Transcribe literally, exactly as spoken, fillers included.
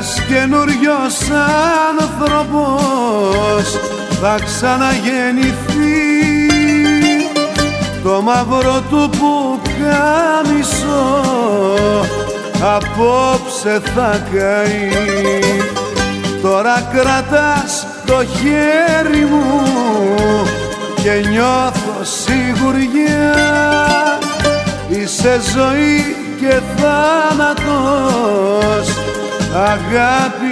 ένας καινούριος άνθρωπος θα ξαναγεννηθεί. Το μαύρο του πουκάμισο απόψε θα καεί. Τώρα κρατάς το χέρι μου και νιώθω σιγουριά. Είσαι ζωή και θάνατος, αγάπη